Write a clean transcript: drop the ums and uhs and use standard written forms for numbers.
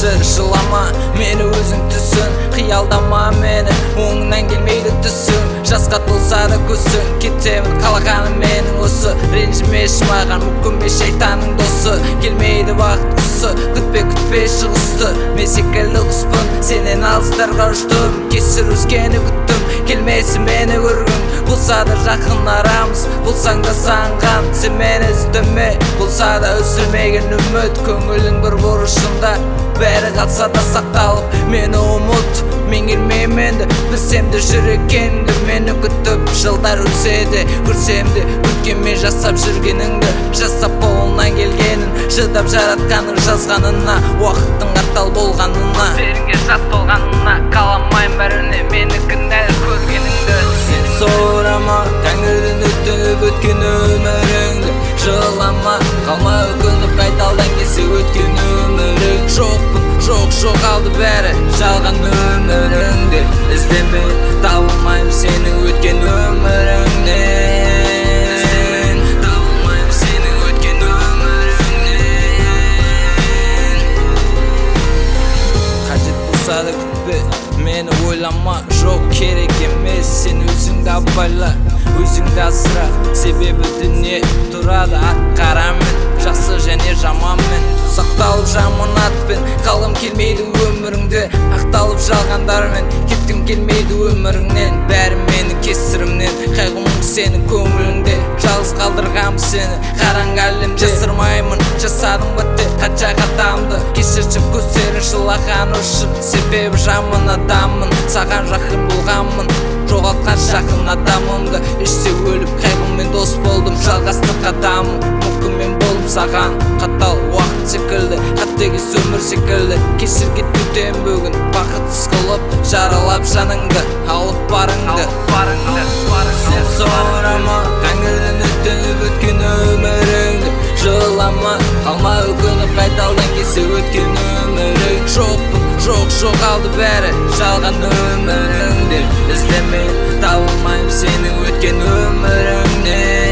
жылама мені өзің түсін, қиялдама мені оңынан келмейді түсің. Жасқа толса да көзің, кетемін қалағаным менің осы. Ренжімеші маған, мүмкін шайтанның досы. Келмейді бақыт құсы, күтпе шығысты. Мен секілді құспын, сенен алыстарға ұштым. Кешір өскені күттім, келмесі мені көргін. Болса да жақын арамыз, болсаң да сағынған. Сен мені іздеме, болса да үзілмеген үміт. Көңілің бір бұрышында, бәрі қалса да сақталып. Мені ұмыт, мен келмеймін енді, білсем де жүрекенді. Мені күтіп жылдар өтсе де, көрсем де өткенмен жасап жүргеніңді. Жасап қолынан келгенін, шыдап жаратқаның жазғанына, уақыттың қатал болғанына, серінге жат болғанына. Қаламайым бәріне мені кінәлі көргеніңді. Сен сорама, тәңірден өтініп өткен өміріңді. Жылама, қалма өкініп қайталдан келсе өткен өмірің. Жоқ қалды бәрі жалған өміріңде. Іздеме, табылмайым сенің өткен өміріңнен. Табылмайым сенің өткен өміріңнен. Қажет болса да күтпе, мені ойлама. Жоқ керек емес, сен өзіңді абайла, өзіңді асыра. Себебі дүние тұрады ақ-қарамен, жақсы және жаманмен. Сақталып жаман атпен, қалғым келмейді өміріңді. Ақталып жалғандармен, кеткім келмейді өміріңнен. Бәрі менің кесірімнен, қайғым сенің көңіліңде. Жалғыз қалдырғам сені қараңғы әлемде. Жасырмаймын, жасадым бітті қанша қатамды. Кешірші көздерің жылаған үшін, себебі жаман адаммын. Саған жақын болғанмын, жоғалтқан жақын адамымды. Іште өліп қайғыммен дос болдым, жалғастық адамым. Мүмкін мен болдым саған қатал уақыт секілді, қатыгез өмір секілді. Кешірге түтем бүгін, бақытсыз қылып, жаралап жаныңды, алып барыңды. Сен сорама, тәңірден өтініп өткен өміріңді. Жылама, қалма өкініп қайталдан келсе өткен өмірің. Жоқ қалды бәрі жалған өміріңде. Іздеме, табылмайым сенің өткен өміріңнен.